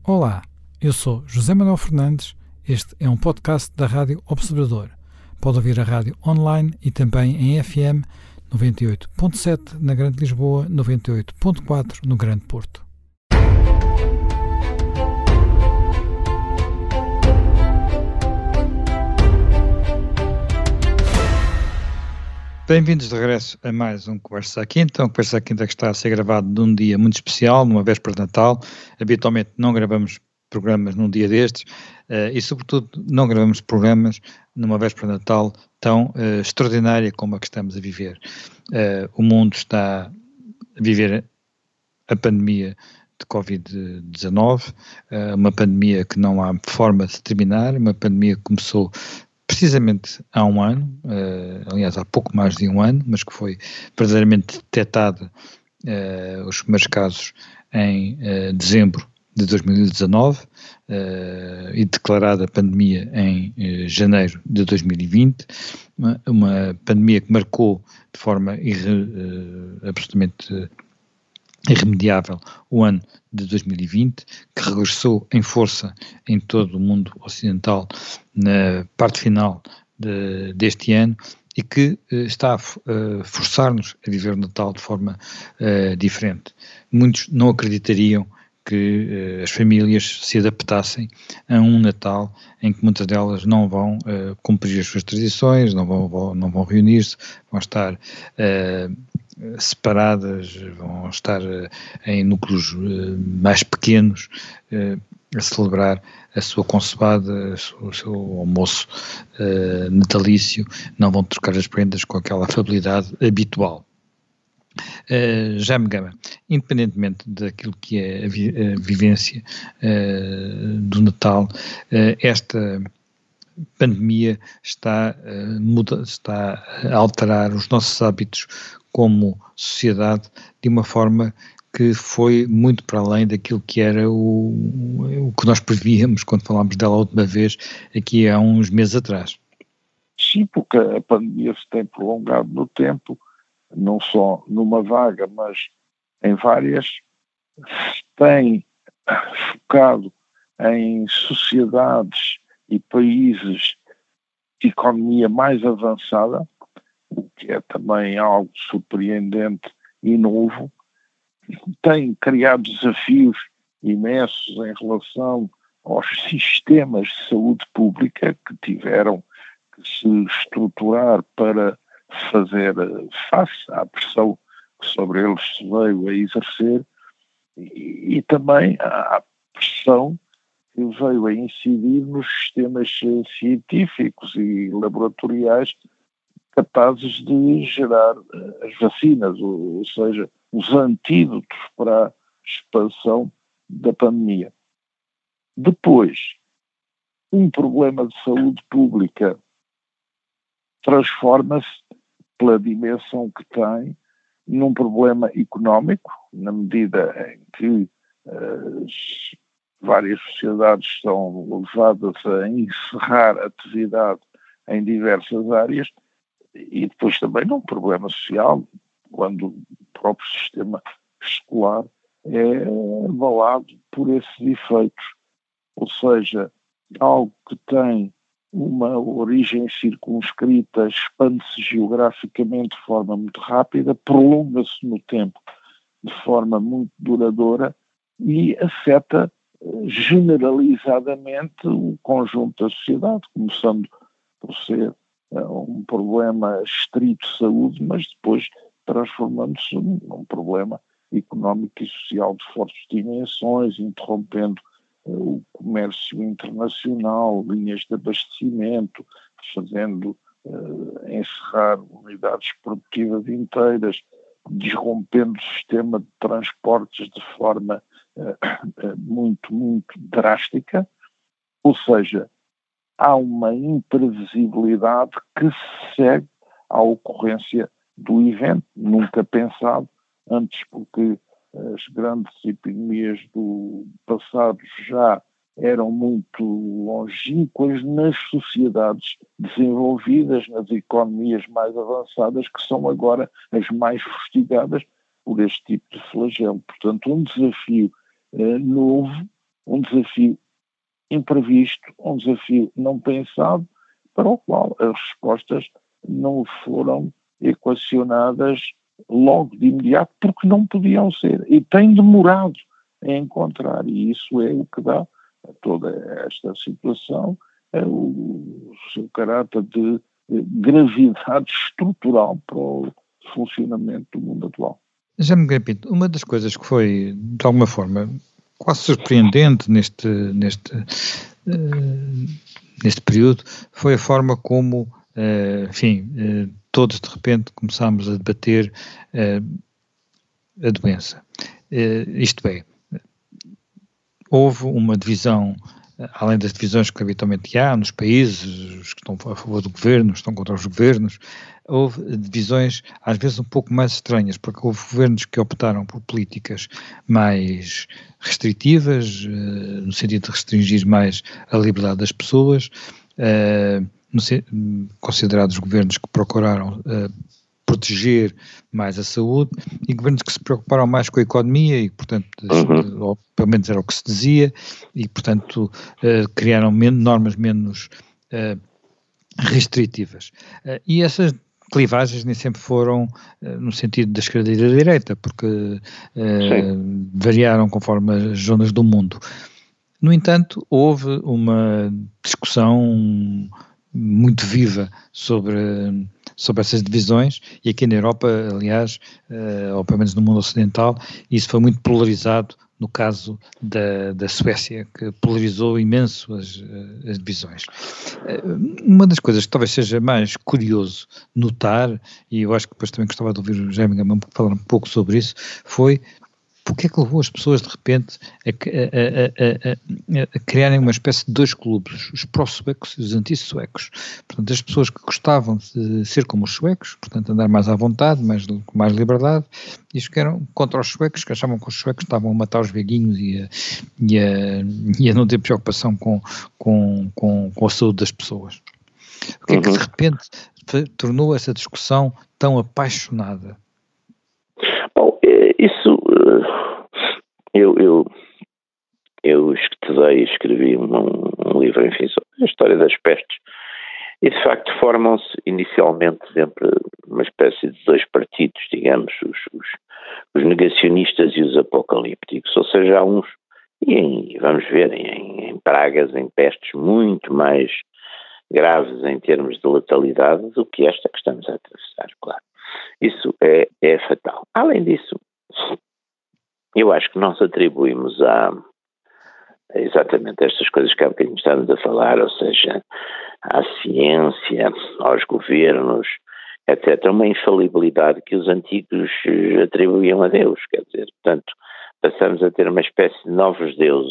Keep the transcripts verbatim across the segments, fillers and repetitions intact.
Olá, eu sou José Manuel Fernandes, este é um podcast da Rádio Observador. Pode ouvir a rádio online e também em F M noventa e oito ponto sete na Grande Lisboa, noventa e oito ponto quatro no Grande Porto. Bem-vindos de regresso a mais um Conversa à Quinta, um Conversa à Quinta que está a ser gravado num dia muito especial, numa véspera de Natal. Habitualmente não gravamos programas num dia destes uh, e, sobretudo, não gravamos programas numa véspera de Natal tão uh, extraordinária como a que estamos a viver. Uh, o mundo está a viver a pandemia de covid dezanove, uh, uma pandemia que não há forma de terminar, uma pandemia que começou precisamente há um ano, uh, aliás há pouco mais de um ano, mas que foi verdadeiramente detectada, uh, os primeiros casos em uh, dezembro de dois mil e dezanove uh, e declarada a pandemia em uh, janeiro de dois mil e vinte, uma, uma pandemia que marcou de forma irre, uh, absolutamente uh, irremediável o ano de dois mil e vinte, que regressou em força em todo o mundo ocidental na parte final de, deste ano e que uh, está a uh, forçar-nos a viver o Natal de forma uh, diferente. Muitos não acreditariam que uh, as famílias se adaptassem a um Natal em que muitas delas não vão uh, cumprir as suas tradições, não vão, vão, não vão reunir-se, vão estar uh, separadas, vão estar uh, em núcleos uh, mais pequenos uh, a celebrar a sua concebada, a sua, o seu almoço uh, natalício, não vão trocar as prendas com aquela afabilidade habitual. Uh, Jaime Gama, independentemente daquilo que é a, vi, a vivência uh, do Natal, uh, esta pandemia está, uh, muda, está a alterar os nossos hábitos como sociedade de uma forma que foi muito para além daquilo que era o, o que nós prevíamos quando falámos dela a última vez, aqui há uns meses atrás. Sim, porque a pandemia se tem prolongado no tempo, não só numa vaga, mas em várias, se tem focado em sociedades e países de economia mais avançada, o que é também algo surpreendente e novo, tem criado desafios imensos em relação aos sistemas de saúde pública que tiveram que se estruturar para fazer face à pressão que sobre eles se veio a exercer e, e também à pressão que veio a incidir nos sistemas científicos e laboratoriais capazes de gerar as vacinas, ou, ou seja, os antídotos para a expansão da pandemia. Depois, um problema de saúde pública transforma-se, pela dimensão que tem, num problema económico, na medida em que as várias sociedades são levadas a encerrar atividade em diversas áreas, e depois também num problema social, quando o próprio sistema escolar é abalado por esses efeitos. Ou seja, algo que tem uma origem circunscrita, expande-se geograficamente de forma muito rápida, prolonga-se no tempo de forma muito duradoura e afeta generalizadamente o conjunto da sociedade, começando por ser uh, um problema estrito de saúde, mas depois transformando-se num, num problema económico e social de fortes dimensões, interrompendo o comércio internacional, linhas de abastecimento, fazendo uh, encerrar unidades produtivas inteiras, disrompendo o sistema de transportes de forma uh, uh, muito, muito drástica. Ou seja, há uma imprevisibilidade que se segue à ocorrência do evento, nunca pensado antes, porque as grandes epidemias do passado já eram muito longínquas nas sociedades desenvolvidas, nas economias mais avançadas, que são agora as mais fustigadas por este tipo de flagelo. Portanto, um desafio eh, novo um desafio imprevisto, um desafio não pensado, para o qual as respostas não foram equacionadas logo de imediato, porque não podiam ser, e têm demorado a encontrar, e isso é o que dá a toda esta situação é o seu caráter de gravidade estrutural para o funcionamento do mundo atual. Já me repito, uma das coisas que foi, de alguma forma, quase surpreendente neste, neste, uh, neste período, foi a forma como, uh, enfim, uh, todos de repente começámos a debater uh, a doença. Uh, isto é, houve uma divisão, além das divisões que habitualmente há nos países, os que estão a favor do governo, os que estão contra os governos, houve divisões às vezes um pouco mais estranhas, porque houve governos que optaram por políticas mais restritivas, no sentido de restringir mais a liberdade das pessoas, considerados governos que procuraram proteger mais a saúde, e governos que se preocuparam mais com a economia e, portanto, uhum. ou pelo menos era o que se dizia, e, portanto, uh, criaram men- normas menos uh, restritivas. Uh, e essas clivagens nem sempre foram uh, no sentido da esquerda e da direita, porque uh, variaram conforme as zonas do mundo. No entanto, houve uma discussão muito viva sobre, sobre essas divisões, e aqui na Europa, aliás, uh, ou pelo menos no mundo ocidental, isso foi muito polarizado no caso da, da Suécia, que polarizou imenso as, as divisões. Uh, uma das coisas que talvez seja mais curioso notar, e eu acho que depois também gostava de ouvir o Jaime Gamão falar um pouco sobre isso, foi porque é que levou as pessoas de repente a, a, a, a, a criarem uma espécie de dois clubes, os pró-suecos e os anti-suecos. Portanto, as pessoas que gostavam de ser como os suecos, portanto andar mais à vontade, mais, com mais liberdade, e os que eram contra os suecos, que achavam que os suecos estavam a matar os velhinhos e a, e a, e a não ter preocupação com, com, com, com a saúde das pessoas. O que é que de repente tornou essa discussão tão apaixonada? Bom, isso eu, eu, eu estudei e escrevi um, um livro, enfim, sobre a história das pestes, e de facto formam-se inicialmente sempre uma espécie de dois partidos, digamos, os, os, os negacionistas e os apocalípticos, ou seja, há uns, e em, vamos ver, em, em pragas, em pestes muito mais graves em termos de letalidade do que esta que estamos a atravessar, claro. Isso é, é fatal. Além disso, eu acho que nós atribuímos a, a exatamente estas coisas que há bocadinho estamos a falar, ou seja, à ciência, aos governos, etcétera, uma infalibilidade que os antigos atribuíam a Deus, quer dizer, portanto, passamos a ter uma espécie de novos deuses.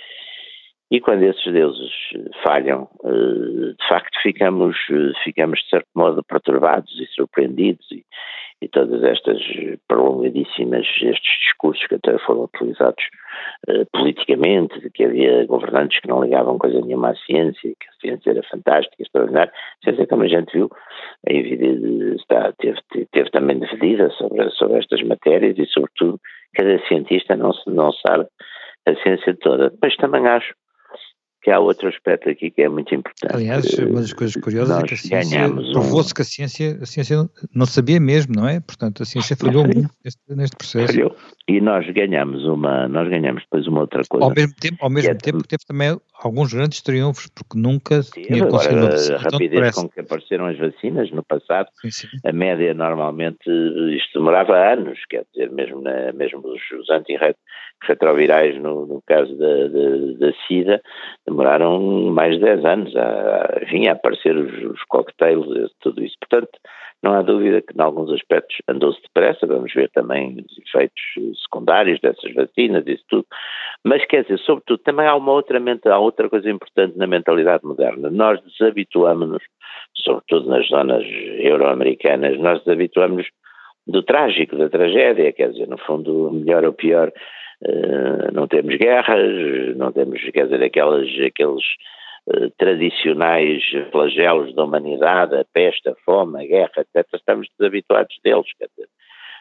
E quando esses deuses falham, de facto ficamos, ficamos de certo modo perturbados e surpreendidos, e, e todas estas prolongadíssimas, estes discursos que até foram utilizados uh, politicamente, de que havia governantes que não ligavam coisa nenhuma à ciência, que a ciência era fantástica, extraordinária. A ciência, como a gente viu, a evidência está, teve, teve também dividida sobre, sobre estas matérias, e sobretudo cada cientista não, não sabe a ciência toda. Depois também acho que há outro aspecto aqui que é muito importante. Aliás, uma das coisas curiosas é que a ciência, provou-se um... que a ciência, a ciência não sabia mesmo, não é? Portanto, a ciência falhou muito neste, neste processo. Falhou. E nós ganhamos uma, nós ganhamos depois uma outra coisa. Ao mesmo tempo, ao mesmo é, tempo teve também alguns grandes triunfos, porque nunca teve, tinha conseguido uma vacina. A rapidez com que apareceram as vacinas no passado, sim, sim. A média normalmente, isto demorava anos, quer dizer, mesmo, na, mesmo os, os antirretrovirais, no, no caso da, da, da SIDA, demoraram mais de dez anos a, a, enfim, a aparecer os, os cocktails, tudo isso. Portanto, não há dúvida que, em alguns aspectos, andou-se depressa. Vamos ver também os efeitos secundários dessas vacinas, isso tudo. Mas, quer dizer, sobretudo, também há uma outra, há outra coisa importante na mentalidade moderna. Nós desabituamos-nos, sobretudo nas zonas euro-americanas, nós desabituamos-nos do trágico, da tragédia, quer dizer, no fundo, melhor ou pior, uh, não temos guerras, não temos, quer dizer, aquelas, aqueles uh, tradicionais flagelos da humanidade, a peste, a fome, a guerra, etcétera, estamos desabituados deles, quer dizer.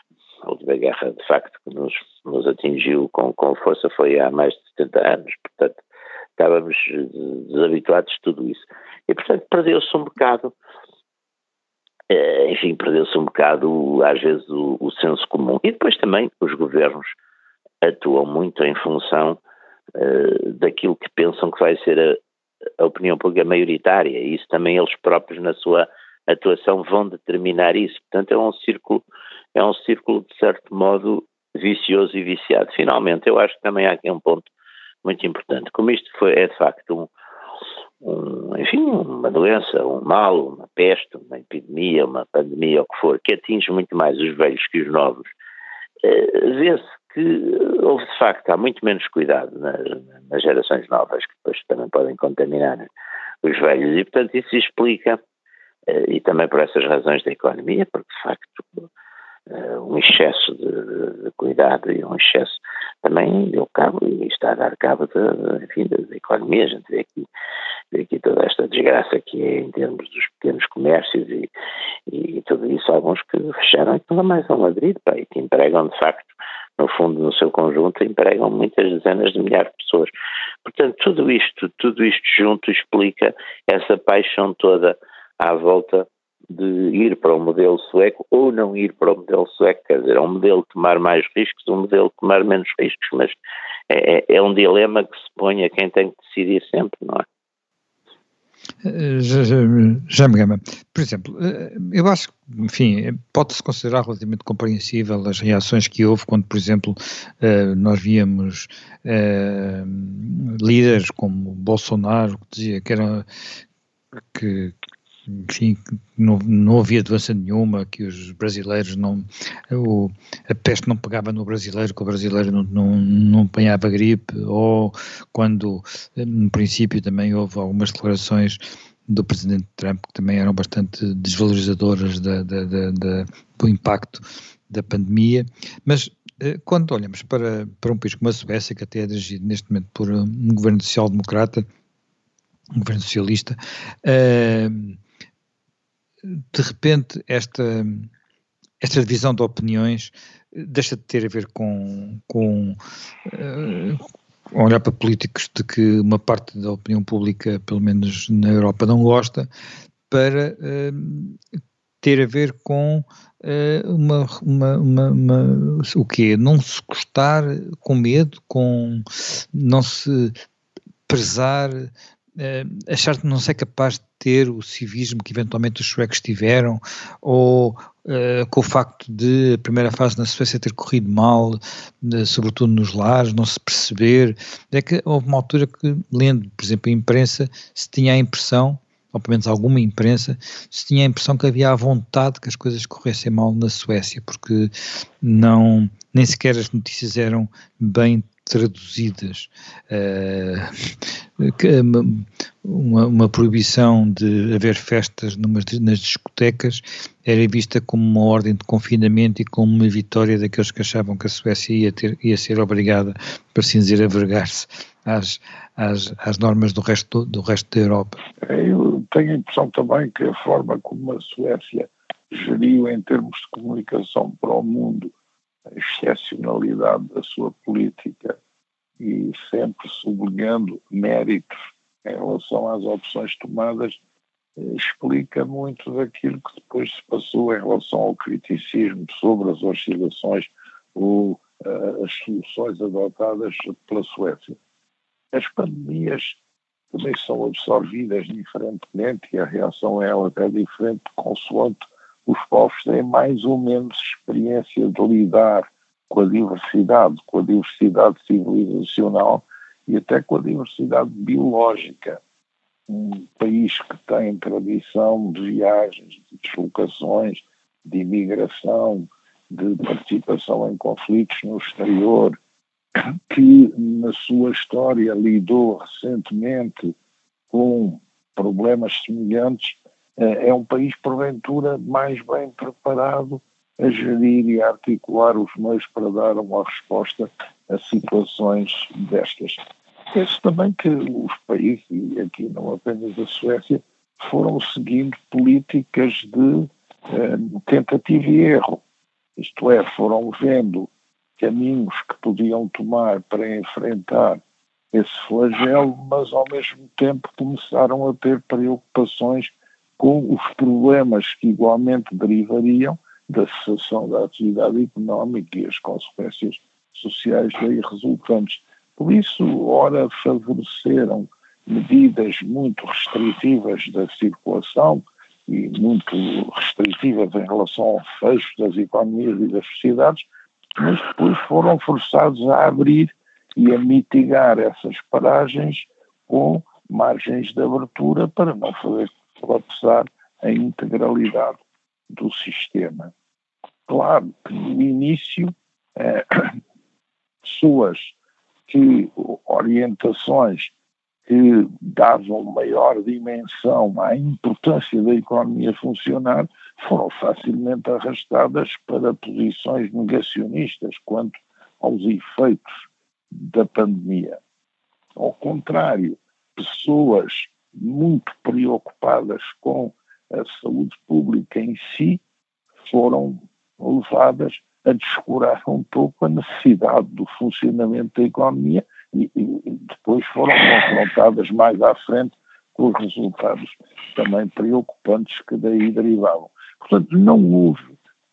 a última guerra, de facto, que nos, nos atingiu com, com força foi há mais de setenta anos, portanto, estávamos desabituados de tudo isso. E, portanto, perdeu-se um bocado, enfim, perdeu-se um bocado, às vezes, o, o senso comum. E depois também os governos atuam muito em função uh, daquilo que pensam que vai ser a, a opinião pública maioritária, e isso também eles próprios, na sua atuação, vão determinar isso. Portanto, é um círculo, é um círculo, de certo modo, vicioso e viciado. Finalmente, eu acho que também há aqui um ponto muito importante. Como isto foi, é de facto um, um, enfim, uma doença, um mal, uma peste, uma epidemia, uma pandemia, o que for, que atinge muito mais os velhos que os novos, uh, vê-se que houve, de facto, há muito menos cuidado nas, nas gerações novas, que depois também podem contaminar os velhos, e, portanto, isso explica, uh, e também por essas razões da economia, porque, de facto, Uh, um excesso de, de, de cuidado e um excesso também deu cabo e está a dar cabo de, enfim, da, da economia. A gente vê aqui, vê aqui toda esta desgraça que é em termos dos pequenos comércios e, e tudo isso, alguns que fecharam e tudo mais a Madrid, pá, e que empregam, de facto, no fundo, no seu conjunto, empregam muitas dezenas de milhares de pessoas. Portanto, tudo isto, tudo isto junto explica essa paixão toda à volta de ir para o modelo sueco ou não ir para o modelo sueco, quer dizer, é um modelo de tomar mais riscos, um modelo de tomar menos riscos, mas é, é, é um dilema que se põe a quem tem que decidir sempre, não é? Já, já, já me gama. Por exemplo, eu acho que, enfim, pode-se considerar relativamente compreensível as reações que houve quando, por exemplo, nós víamos líderes como Bolsonaro, que dizia que era que enfim, não, não havia doença nenhuma, que os brasileiros não, o, a peste não pegava no brasileiro, que o brasileiro não, não, não apanhava gripe, ou quando, no princípio, também houve algumas declarações do presidente Trump que também eram bastante desvalorizadoras da, da, da, da, do impacto da pandemia, mas quando olhamos para, para um país como a Suécia, que até é dirigido neste momento por um governo social-democrata, um governo socialista, uh, de repente esta, esta divisão de opiniões deixa de ter a ver com, com uh, olhar para políticos de que uma parte da opinião pública, pelo menos na Europa, não gosta, para uh, ter a ver com uh, uma, uma, uma, uma, o quê? Não se gostar com medo, com não se prezar, Uh, achar que não ser capaz de ter o civismo que eventualmente os suecos tiveram, ou uh, com o facto de a primeira fase na Suécia ter corrido mal, uh, sobretudo nos lares, não se perceber. É que houve uma altura que, lendo, por exemplo, a imprensa, se tinha a impressão, ou pelo menos alguma imprensa, se tinha a impressão que havia a vontade que as coisas corressem mal na Suécia, porque não, nem sequer as notícias eram bem traduzidas. Uh, uma, uma proibição de haver festas numas, nas discotecas era vista como uma ordem de confinamento e como uma vitória daqueles que achavam que a Suécia ia, ter, ia ser obrigada, por assim dizer, a vergar-se às, às, às normas do resto, do resto da Europa. Eu tenho a impressão também que a forma como a Suécia geriu em termos de comunicação para o mundo a excepcionalidade da sua política e sempre sublinhando méritos em relação às opções tomadas, explica muito daquilo que depois se passou em relação ao criticismo sobre as oscilações ou uh, as soluções adotadas pela Suécia. As pandemias também são absorvidas diferentemente e a reação a elas é diferente consoante os povos têm mais ou menos experiência de lidar com a diversidade, com a diversidade civilizacional e até com a diversidade biológica. Um país que tem tradição de viagens, de deslocações, de imigração, de participação em conflitos no exterior, que na sua história lidou recentemente com problemas semelhantes, é um país, porventura, mais bem preparado a gerir e a articular os meios para dar uma resposta a situações destas. Penso também que os países, e aqui não apenas a Suécia, foram seguindo políticas de eh, tentativa e erro. Isto é, foram vendo caminhos que podiam tomar para enfrentar esse flagelo, mas ao mesmo tempo começaram a ter preocupações com os problemas que igualmente derivariam da cessação da atividade económica e as consequências sociais daí resultantes. Por isso, ora favoreceram medidas muito restritivas da circulação e muito restritivas em relação ao fecho das economias e das sociedades, mas depois foram forçados a abrir e a mitigar essas paragens com margens de abertura para não fazer colapsar a integralidade do sistema. Claro que no início, eh, pessoas que orientações que davam maior dimensão à importância da economia funcionar foram facilmente arrastadas para posições negacionistas quanto aos efeitos da pandemia. Ao contrário, pessoas muito preocupadas com a saúde pública em si foram levadas a descurar um pouco a necessidade do funcionamento da economia e, e depois foram confrontadas mais à frente com os resultados também preocupantes que daí derivavam. Portanto, não houve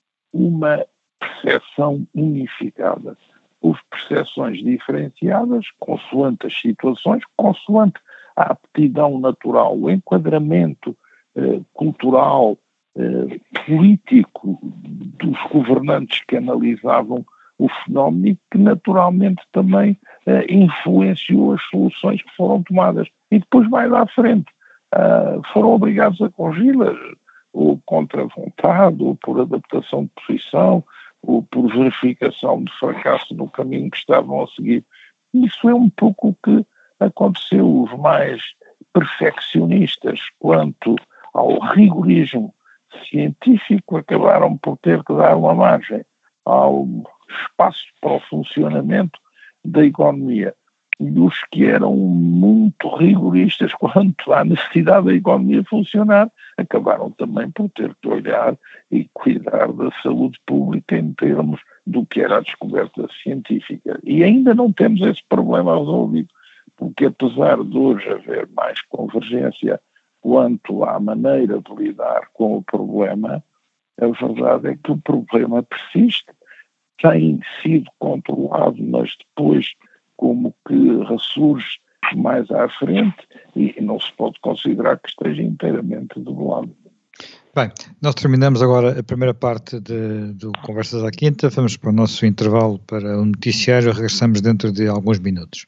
uma percepção unificada. Houve percepções diferenciadas, consoante as situações, consoante a aptidão natural, o enquadramento eh, cultural, eh, político dos governantes que analisavam o fenómeno e que naturalmente também eh, influenciou as soluções que foram tomadas. E depois mais à frente uh, foram obrigados a corrigi-las, ou contra a vontade, ou por adaptação de posição, ou por verificação de fracasso no caminho que estavam a seguir. Isso é um pouco o que aconteceu. Os mais perfeccionistas quanto ao rigorismo científico acabaram por ter que dar uma margem ao espaço para o funcionamento da economia. E os que eram muito rigoristas quanto à necessidade da economia funcionar acabaram também por ter que olhar e cuidar da saúde pública em termos do que era a descoberta científica. E ainda não temos esse problema resolvido, porque apesar de hoje haver mais convergência quanto à maneira de lidar com o problema, a verdade é que o problema persiste, tem sido controlado, mas depois como que ressurge mais à frente e não se pode considerar que esteja inteiramente debelado. Bem, nós terminamos agora a primeira parte de, do Conversas à Quinta, vamos para o nosso intervalo para o noticiário, regressamos dentro de alguns minutos.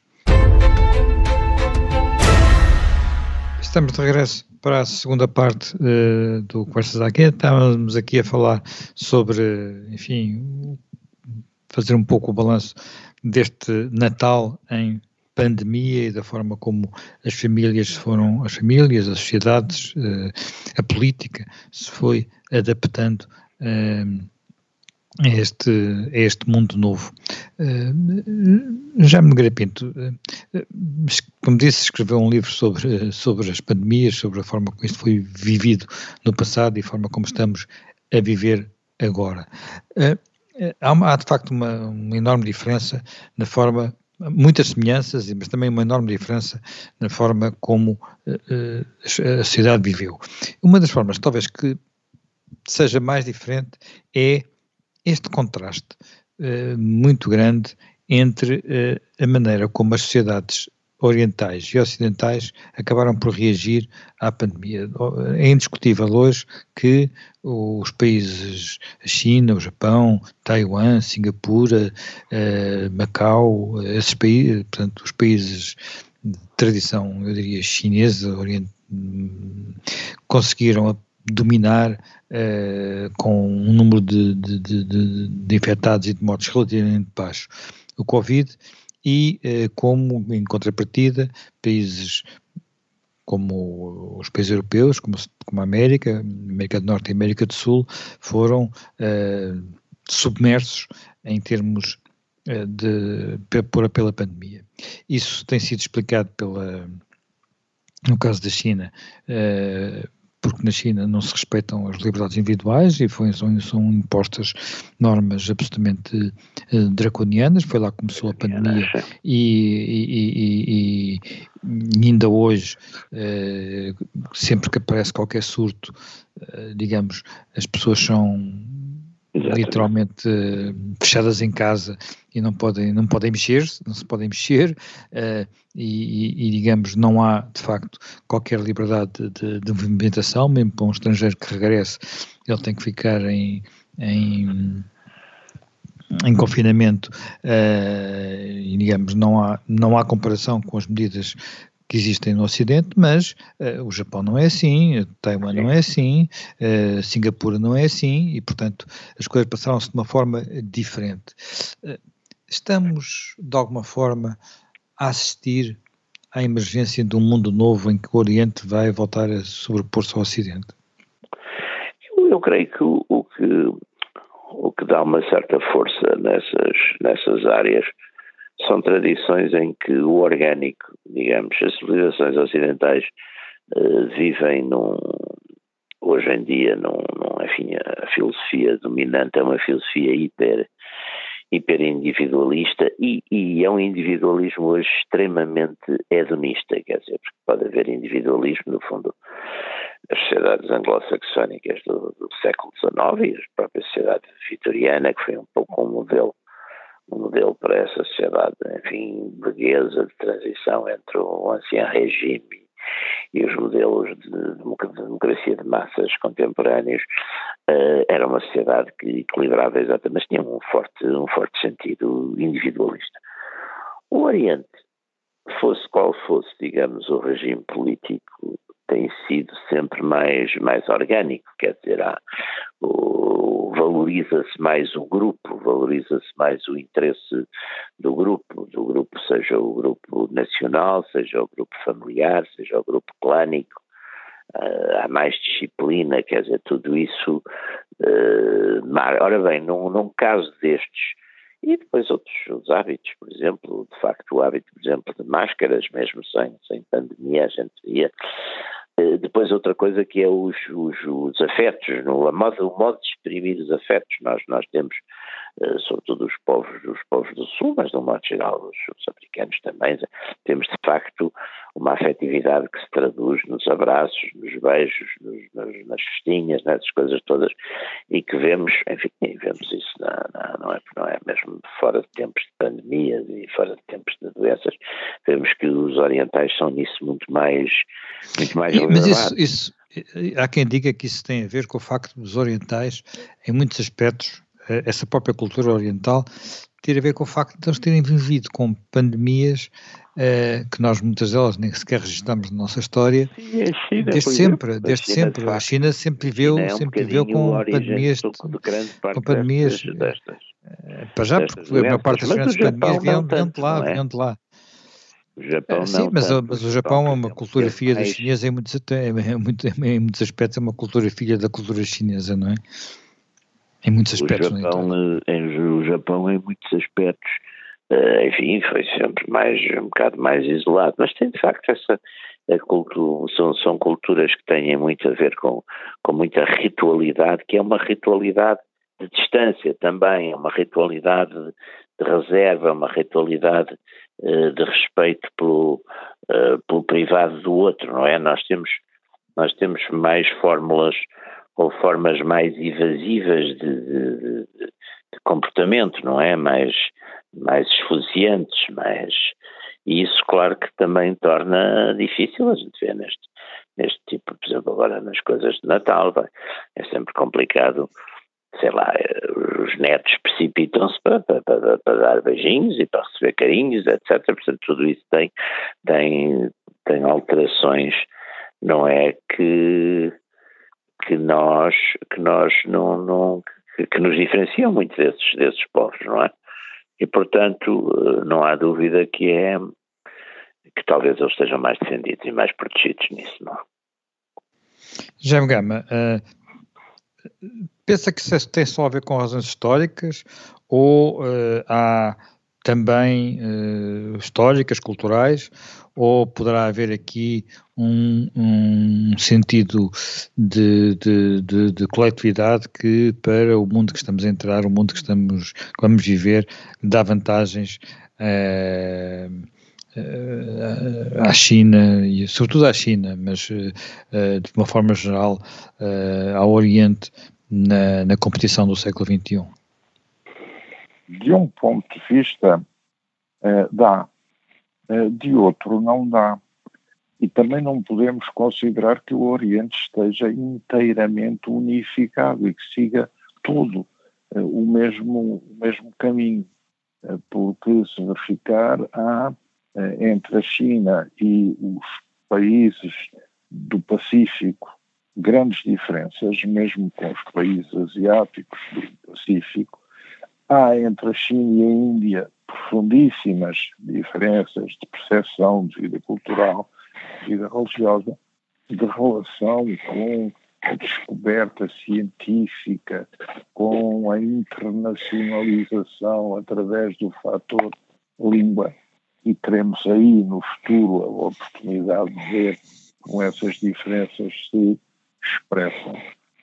Estamos de regresso para a segunda parte uh, do Conversas à Quinta. Estávamos aqui a falar sobre, enfim, fazer um pouco o balanço deste Natal em pandemia e da forma como as famílias foram, as famílias, as sociedades, uh, a política se foi adaptando uh, a, este, a este mundo novo. Uh, Jaime Nogueira Pinto, uh, como disse, escreveu um livro sobre, sobre as pandemias, sobre a forma como isto foi vivido no passado e a forma como estamos a viver agora. Uh, Há, uma, há de facto uma, uma enorme diferença na forma, muitas semelhanças, mas também uma enorme diferença na forma como uh, a sociedade viveu. Uma das formas talvez que seja mais diferente é este contraste uh, muito grande entre uh, a maneira como as sociedades orientais e ocidentais acabaram por reagir à pandemia. É indiscutível hoje que os países, a China, o Japão, Taiwan, Singapura, eh, Macau, esses países, portanto, os países de tradição, eu diria, chinesa, orient... conseguiram dominar eh, com um número de, de, de, de infectados e de mortes relativamente baixo o Covid. E eh, como, em contrapartida, países como os países europeus, como, como a América, América do Norte e América do Sul, foram eh, submersos em termos eh, de, por, pela pandemia. Isso tem sido explicado pela, no caso da China, eh, por porque na China não se respeitam as liberdades individuais e foi, são, são impostas normas absolutamente uh, draconianas. Foi lá que começou a pandemia e, e, e, e ainda hoje, uh, sempre que aparece qualquer surto, uh, digamos, as pessoas são Exatamente. literalmente uh, fechadas em casa e não podem, não podem mexer, não se podem mexer, uh, e, e, digamos, não há, de facto, qualquer liberdade de, de, de movimentação, mesmo para um estrangeiro que regresse, ele tem que ficar em, em, em confinamento, uh, e, digamos, não há, não há comparação com as medidas que existem no Ocidente, mas uh, o Japão não é assim, Taiwan não é assim, uh, Singapura não é assim, e, portanto, as coisas passaram-se de uma forma diferente. Uh, estamos, de alguma forma, a assistir à emergência de um mundo novo em que o Oriente vai voltar a sobrepor-se ao Ocidente? Eu, eu creio que o, o que o que dá uma certa força nessas, nessas áreas são tradições em que o orgânico, digamos, as civilizações ocidentais uh, vivem num, hoje em dia, num, num, enfim, a filosofia dominante é uma filosofia hiper, hiper individualista e, e é um individualismo hoje extremamente hedonista, quer dizer, porque pode haver individualismo, no fundo, as sociedades anglo-saxónicas do, do século dezenove e a própria sociedade vitoriana, que foi um pouco um modelo um modelo para essa sociedade, enfim, burguesa, de transição entre o ancien regime e os modelos de democracia de massas contemporâneos, uh, era uma sociedade que equilibrava exatamente, mas tinha um forte, um forte sentido individualista. O Oriente, fosse qual fosse, digamos, o regime político, tem sido sempre mais, mais orgânico, quer dizer, há, o, valoriza-se mais o grupo, valoriza-se mais o interesse do grupo, do grupo, seja o grupo nacional, seja o grupo familiar, seja o grupo clânico, uh, há mais disciplina, quer dizer, tudo isso, uh, ora bem, num, num caso destes, e depois outros os hábitos, por exemplo, de facto o hábito, por exemplo, de máscaras, mesmo sem, sem pandemia, a gente via. Depois outra coisa que é os, os, os afetos, no, a modo, o modo de exprimir os afetos. Nós, nós temos, uh, sobretudo os povos, os povos do Sul, mas de um modo geral os, os africanos também, temos de facto uma afetividade que se traduz nos abraços, nos beijos, nos, nos, nas festinhas, nessas coisas todas, e que vemos, enfim, vemos isso, na, na, não, é, não é mesmo fora de tempos de pandemias e fora de tempos de doenças, vemos que os orientais são nisso muito mais, muito mais e, mas isso, isso, há quem diga que isso tem a ver com o facto dos orientais, em muitos aspectos, essa própria cultura oriental, ter a ver com o facto de eles terem vivido com pandemias uh, que nós muitas delas nem sequer registramos na nossa história. Sim, a China, desde sempre, exemplo, desde a China, sempre. De facto, a China sempre viveu, China é um sempre viveu com pandemias, de, de grande parte com pandemias, destas, destas, uh, para já, destas porque a maior parte das grandes pandemias vinham de lá, é? vinham de lá. O Japão Uh, sim, não mas, tanto, mas o, o Japão, Japão é uma exemplo, cultura filha mais... dos chineses, em muitos, em, muito, em muitos aspectos é uma cultura filha da cultura chinesa, não é? Em muitos aspectos, o Japão, não é? em, o Japão em muitos aspectos, uh, enfim, foi sempre mais, um bocado mais isolado, mas tem de facto essa a cultura, são, são culturas que têm muito a ver com, com muita ritualidade, que é uma ritualidade de distância também, é uma ritualidade de, de reserva, uma ritualidade uh, de respeito pelo, uh, pelo privado do outro, não é? Nós temos, nós temos mais fórmulas ou formas mais evasivas de, de, de, de comportamento, não é? Mais, mais esfuziantes, mais... E isso, claro, que também torna difícil, a gente vê neste, neste tipo, por exemplo, agora nas coisas de Natal, vai, é sempre complicado, sei lá, os netos precipitam-se para, para, para, para dar beijinhos e para receber carinhos, etcétera. Portanto, tudo isso tem, tem, tem alterações, não é que... que nós, que nós não, não que, que nos diferenciam muito desses, desses povos, não é? E, portanto, não há dúvida que é, que talvez eles estejam mais defendidos e mais protegidos nisso, não é? Jaime Gama, uh, pensa que isso tem só a ver com razões históricas ou uh, há também uh, históricas, culturais, ou poderá haver aqui um, um sentido de, de, de, de coletividade que para o mundo que estamos a entrar, o mundo que estamos, que vamos viver, dá vantagens uh, uh, à China, e sobretudo à China, mas uh, de uma forma geral uh, ao Oriente na, na competição do século vinte e um? De um ponto de vista uh, dá, uh, de outro não dá. E também não podemos considerar que o Oriente esteja inteiramente unificado e que siga todo uh, o, mesmo, o mesmo caminho, uh, porque se verificar há uh, entre a China e os países do Pacífico grandes diferenças, mesmo com os países asiáticos do Pacífico. Há entre a China e a Índia profundíssimas diferenças de percepção de vida cultural, de vida religiosa, de relação com a descoberta científica, com a internacionalização através do fator língua. E teremos aí no futuro a oportunidade de ver como essas diferenças se expressam.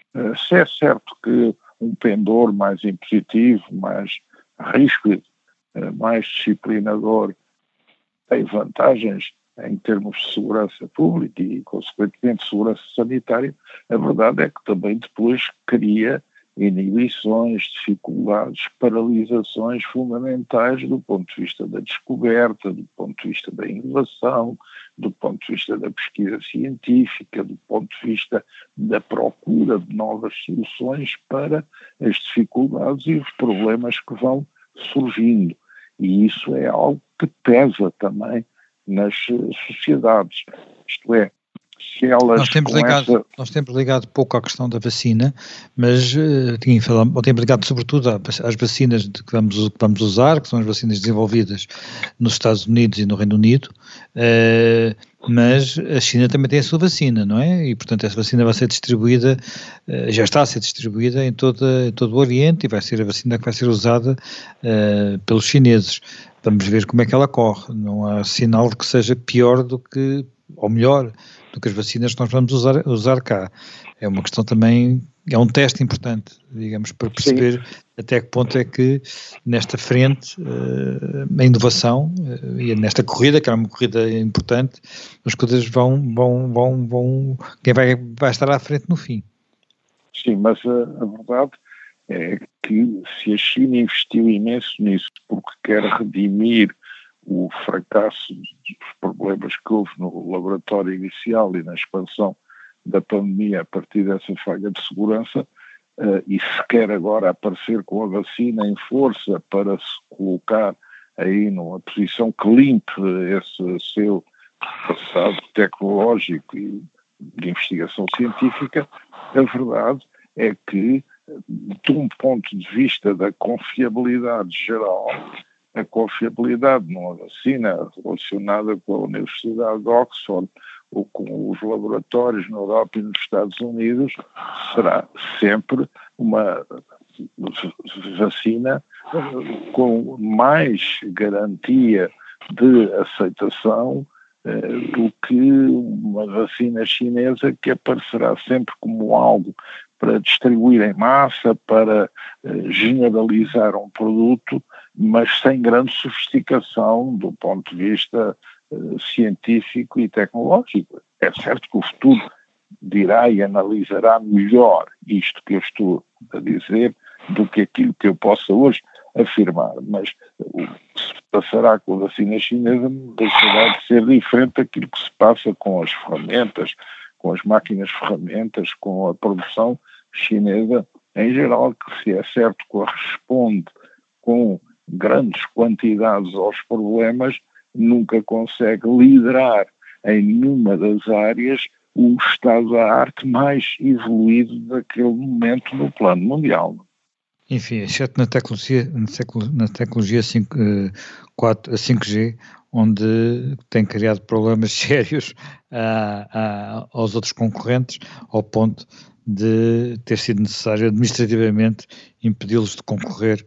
Se é certo que um pendor mais impositivo, mais rígido, mais disciplinador, tem vantagens em termos de segurança pública e, consequentemente, segurança sanitária, a verdade é que também depois cria inibições, dificuldades, paralisações fundamentais do ponto de vista da descoberta, do ponto de vista da inovação, do ponto de vista da pesquisa científica, do ponto de vista da procura de novas soluções para as dificuldades e os problemas que vão surgindo. E isso é algo que pesa também nas sociedades. Isto é, se elas nós temos, ligado, essa... nós temos ligado pouco à questão da vacina, mas uh, tinha falado, temos ligado sobretudo às vacinas de que, vamos, que vamos usar, que são as vacinas desenvolvidas nos Estados Unidos e no Reino Unido, uh, mas a China também tem a sua vacina, não é? E, portanto, essa vacina vai ser distribuída, uh, já está a ser distribuída em, toda, em todo o Oriente, e vai ser a vacina que vai ser usada uh, pelos chineses. Vamos ver como é que ela corre. Não há sinal de que seja pior do que, ou melhor, do que as vacinas que nós vamos usar, usar cá. É uma questão também, é um teste importante, digamos, para perceber Sim. até que ponto é que nesta frente uh, a inovação uh, e nesta corrida, que é uma corrida importante, as coisas vão, vão, vão, vão, quem vai, vai estar à frente no fim. Sim, mas a, a verdade é que se a China investiu imenso nisso porque quer redimir o fracasso dos problemas que houve no laboratório inicial e na expansão da pandemia a partir dessa falha de segurança, uh, e se quer agora aparecer com a vacina em força para se colocar aí numa posição que limpe esse seu passado tecnológico e de investigação científica, a verdade é que, de um ponto de vista da confiabilidade geral, a confiabilidade numa vacina relacionada com a Universidade de Oxford ou com os laboratórios na Europa e nos Estados Unidos será sempre uma vacina com mais garantia de aceitação eh, do que uma vacina chinesa que aparecerá sempre como algo para distribuir em massa, para eh, generalizar um produto, mas sem grande sofisticação do ponto de vista uh, científico e tecnológico. É certo que o futuro dirá e analisará melhor isto que eu estou a dizer do que aquilo que eu possa hoje afirmar, mas o que se passará com a vacina chinesa deixará de ser diferente daquilo que se passa com as ferramentas, com as máquinas ferramentas, com a produção chinesa em geral, que se é certo que corresponde com grandes quantidades aos problemas, nunca consegue liderar em nenhuma das áreas o estado da arte mais evoluído daquele momento no plano mundial. Enfim, exceto na tecnologia, na tecnologia cinco, quatro, cinco G, onde tem criado problemas sérios a, a, aos outros concorrentes, ao ponto de ter sido necessário administrativamente impedi-los de concorrer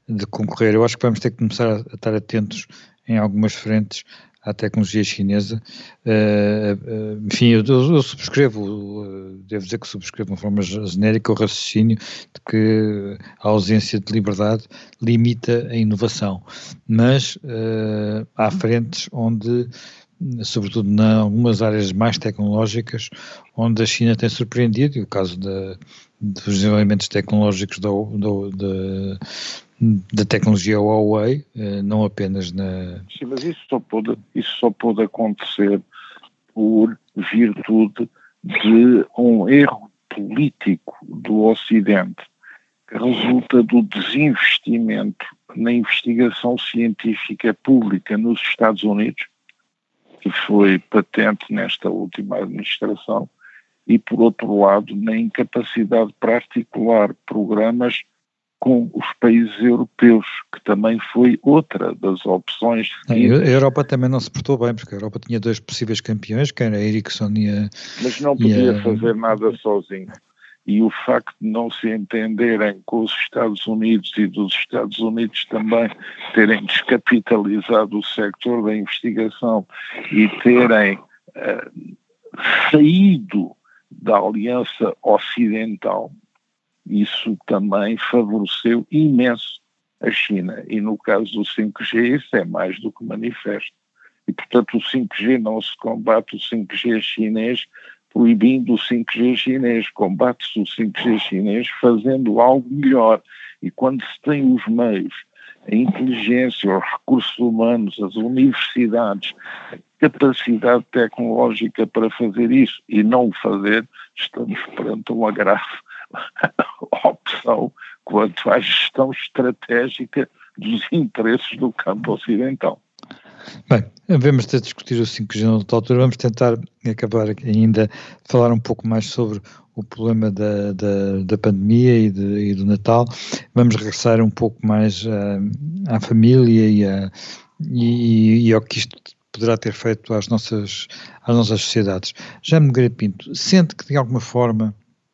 de concorrer. Eu acho que vamos ter que começar a, a estar atentos em algumas frentes à tecnologia chinesa. Uh, uh, enfim, eu, eu subscrevo, uh, devo dizer que subscrevo de uma forma genérica o raciocínio de que a ausência de liberdade limita a inovação, mas uh, há frentes onde, sobretudo em algumas áreas mais tecnológicas, onde a China tem surpreendido, e o caso da, dos desenvolvimentos tecnológicos da, da, da da tecnologia Huawei, não apenas na... Sim, mas isso só pode, isso só pode acontecer por virtude de um erro político do Ocidente, que resulta do desinvestimento na investigação científica pública nos Estados Unidos, que foi patente nesta última administração, e, por outro lado, na incapacidade para articular programas com os países europeus, que também foi outra das opções. A Europa também não se portou bem, porque a Europa tinha dois possíveis campeões, que era a Ericsson e a... Mas não podia a... fazer nada sozinho. E o facto de não se entenderem com os Estados Unidos e dos Estados Unidos também terem descapitalizado o sector da investigação e terem uh, saído da aliança ocidental, isso também favoreceu imenso a China. E no caso do cinco G, isso é mais do que manifesto. E, portanto, o cinco G não se combate o cinco G chinês proibindo o cinco G chinês. Combate-se o cinco G chinês fazendo algo melhor. E quando se tem os meios, a inteligência, os recursos humanos, as universidades, a capacidade tecnológica para fazer isso e não o fazer, estamos perante uma grave opção quanto à gestão estratégica dos interesses do campo ocidental. Bem, vamos ter de discutir o cinco G noutra altura, vamos tentar acabar ainda, falar um pouco mais sobre o problema da, da, da pandemia e, de, e do Natal, vamos regressar um pouco mais uh, à família e, a, e, e ao que isto poderá ter feito às nossas, às nossas sociedades. Jaime Nogueira Pinto, sente que de alguma forma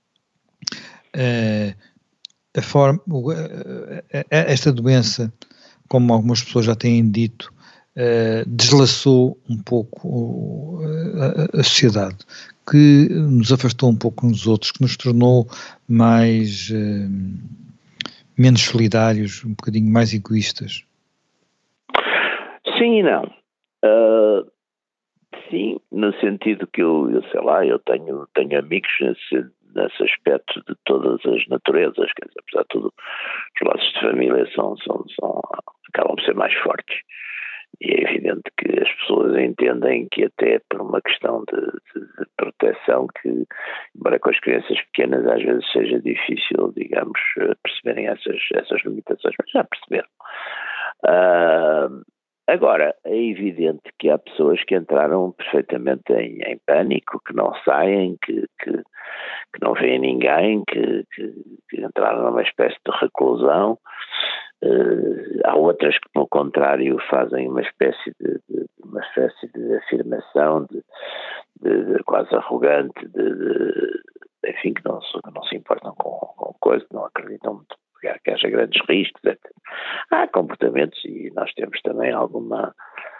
Uh, a forma, uh, uh, esta doença, como algumas pessoas já têm dito, uh, deslaçou um pouco uh, a, a sociedade, que nos afastou um pouco uns dos outros, que nos tornou mais uh, menos solidários, um bocadinho mais egoístas. Sim e não. Uh, sim, no sentido que eu, eu sei lá, eu tenho, tenho amigos nesse nesse aspecto de todas as naturezas, quer dizer, apesar de tudo, os laços de família são, são, são, acabam por ser mais fortes. E é evidente que as pessoas entendem que até por uma questão de, de, de proteção, que, embora com as crianças pequenas às vezes seja difícil, digamos, perceberem essas, essas limitações, mas já perceberam. Uh, Agora, é evidente que há pessoas que entraram perfeitamente em, em pânico, que não saem, que, que, que não veem ninguém, que, que, que entraram numa espécie de reclusão. Uh, há outras que, pelo contrário, fazem uma espécie de, de, uma espécie de afirmação de, de, de quase arrogante, de, de, enfim, que não, que não se importam com, com coisas, não acreditam muito que haja grandes riscos, etcétera. Há comportamentos e nós temos também alguma,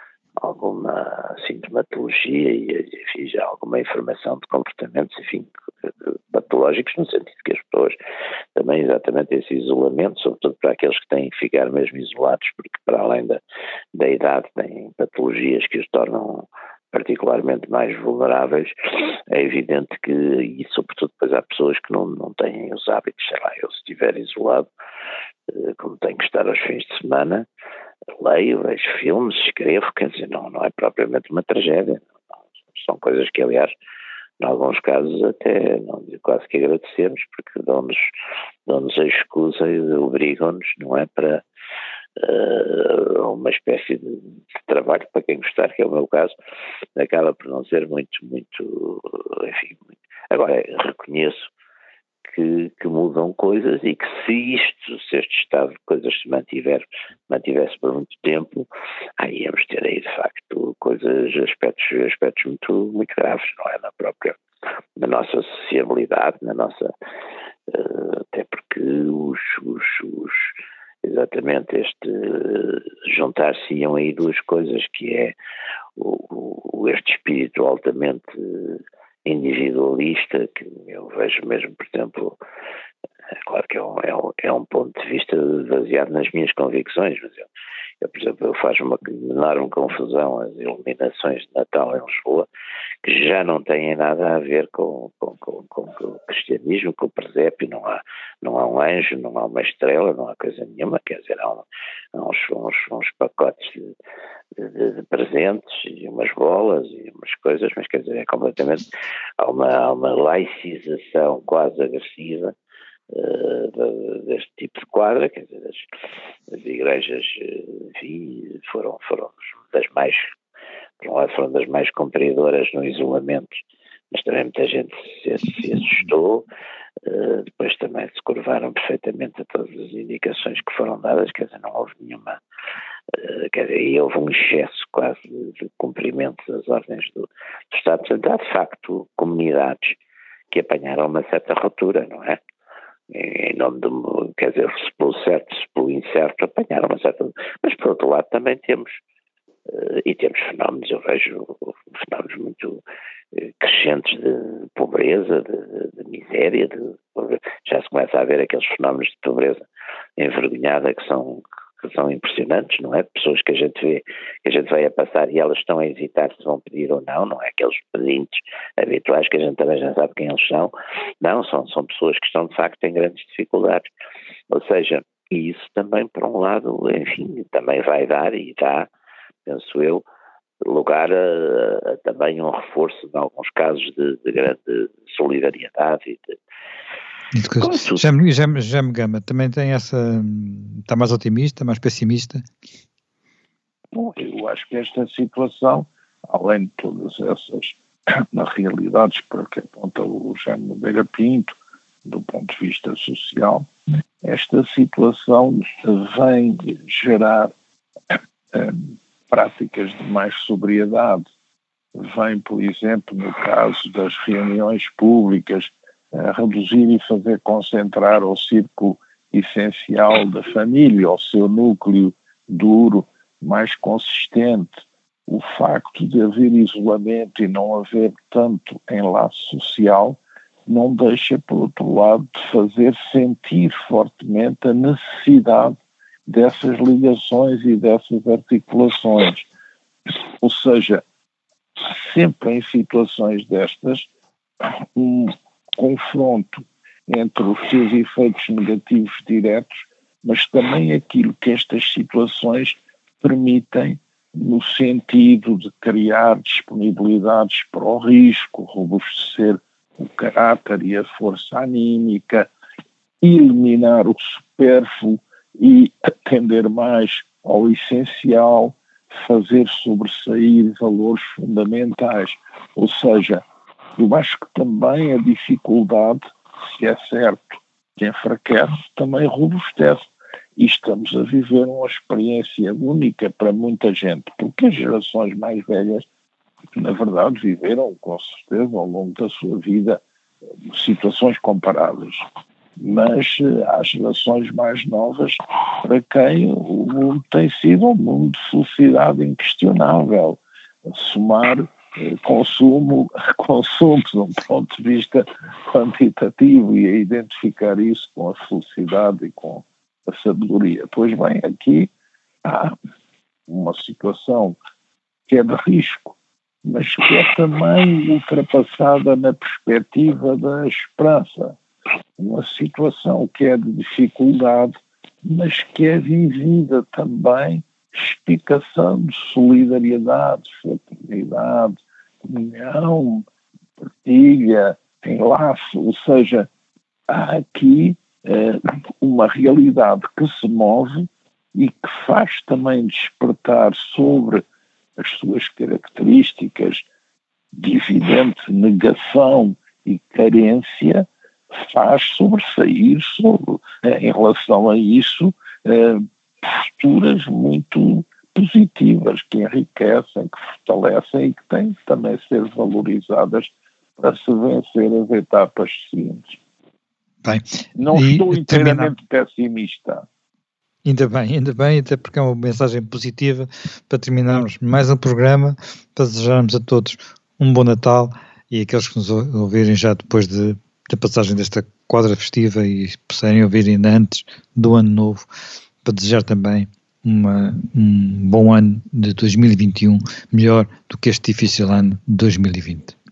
alguma sintomatologia e, enfim, já alguma informação de comportamentos, enfim, patológicos, no sentido que as pessoas também exatamente esse isolamento, sobretudo para aqueles que têm que ficar mesmo isolados, porque para além da, da idade têm patologias que os tornam particularmente mais vulneráveis. É evidente que, e sobretudo depois há pessoas que não, não têm os hábitos, sei lá, eu se estiver isolado, como tenho que estar aos fins de semana, leio, vejo filmes, escrevo, quer dizer, não, não é propriamente uma tragédia, são coisas que, aliás, em alguns casos até não, quase que agradecemos, porque dão-nos, dão-nos a escusa e obrigam-nos, não é, para uh, uma espécie de, de trabalho, para quem gostar, que é o meu caso, acaba por não ser muito, muito, enfim, muito. Agora, reconheço que, que mudam coisas e que se isto, se este estado de coisas se mantiver, mantivesse por muito tempo, aí íamos ter aí de facto coisas, aspectos, aspectos muito, muito graves, não é? Na própria, na nossa sociabilidade, na nossa, uh, até porque os, os, os exatamente este, juntar-se-iam aí duas coisas, que é o, o, este espírito altamente individualista, que eu vejo mesmo, por exemplo, é claro que é um, é um, é um ponto de vista baseado nas minhas convicções, mas eu, eu por exemplo, eu faço uma enorme confusão as iluminações de Natal em Lisboa, que já não têm nada a ver com, com, com, com, com o cristianismo, com o presépio. Não há, não há um anjo, não há uma estrela, não há coisa nenhuma, quer dizer, há, um, há uns, uns, uns pacotes de, de, de presentes e umas bolas e umas coisas, mas quer dizer, é completamente, há uma, há uma laicização quase agressiva uh, deste tipo de quadra, quer dizer, as, as igrejas, enfim, foram, foram das mais, por um lado foram das mais cumpridoras no isolamento, mas também muita gente se, se assustou, uh, depois também se curvaram perfeitamente a todas as indicações que foram dadas, quer dizer, não houve nenhuma, uh, quer dizer, e houve um excesso quase de, de cumprimento das ordens do, do Estado. Portanto, há de facto comunidades que apanharam uma certa ruptura, não é? Em nome do, quer dizer, se pelo certo, se pelo incerto, apanharam uma certa, mas por outro lado também temos Uh, e temos fenómenos, eu vejo fenómenos muito uh, crescentes de pobreza, de, de miséria, de, já se começa a ver aqueles fenómenos de pobreza envergonhada que são, que são impressionantes, não é? Pessoas que a gente vê, que a gente vai a passar e elas estão a hesitar se vão pedir ou não, não é? Aqueles pedintes habituais que a gente também já sabe quem eles são, não, são, são pessoas que estão de facto em grandes dificuldades, ou seja, e isso também por um lado, enfim, também vai dar e dá, penso eu, lugar a, a também um reforço em alguns casos de, de grande solidariedade e de... Já-me já, já Gama também tem essa, está mais otimista, mais pessimista? Bom, eu acho que esta situação, além de todas essas na realidades para que aponta o Jaime Nogueira Pinto, do ponto de vista social, esta situação vem gerar um, práticas de mais sobriedade, vem, por exemplo, no caso das reuniões públicas, a reduzir e fazer concentrar o círculo essencial da família, o seu núcleo duro, mais consistente. O facto de haver isolamento e não haver tanto enlace social não deixa, por outro lado, de fazer sentir fortemente a necessidade dessas ligações e dessas articulações. Ou seja, há sempre em situações destas um confronto entre os seus efeitos negativos diretos, mas também aquilo que estas situações permitem no sentido de criar disponibilidades para o risco, robustecer o caráter e a força anímica, eliminar o supérfluo e atender mais ao essencial, fazer sobressair valores fundamentais. Ou seja, eu acho que também a dificuldade, se é certo que enfraquece, também robustece. E estamos a viver uma experiência única para muita gente, porque as gerações mais velhas, na verdade, viveram, com certeza, ao longo da sua vida, situações comparáveis. Mas há gerações mais novas para quem o mundo tem sido um mundo de felicidade inquestionável. Somar eh, consumo, consumo de um ponto de vista quantitativo e a identificar isso com a felicidade e com a sabedoria. Pois bem, aqui há uma situação que é de risco, mas que é também ultrapassada na perspectiva da esperança. Uma situação que é de dificuldade, mas que é vivida também explicação de solidariedade, fraternidade, comunhão, partilha, enlace, ou seja, há aqui eh, uma realidade que se move e que faz também despertar sobre as suas características de evidente negação e carência, faz sobressair sobre, em relação a isso posturas muito positivas, que enriquecem, que fortalecem e que têm que também ser valorizadas para se vencer as etapas seguintes. Bem, não estou inteiramente pessimista. Ainda bem, ainda bem, até porque é uma mensagem positiva para terminarmos mais um programa, para desejarmos a todos um bom Natal e aqueles que nos ouvirem já depois de, da passagem desta quadra festiva e possam ouvir ainda antes do ano novo, para desejar também uma, um bom ano de dois mil e vinte e um, melhor do que este difícil ano de dois mil e vinte.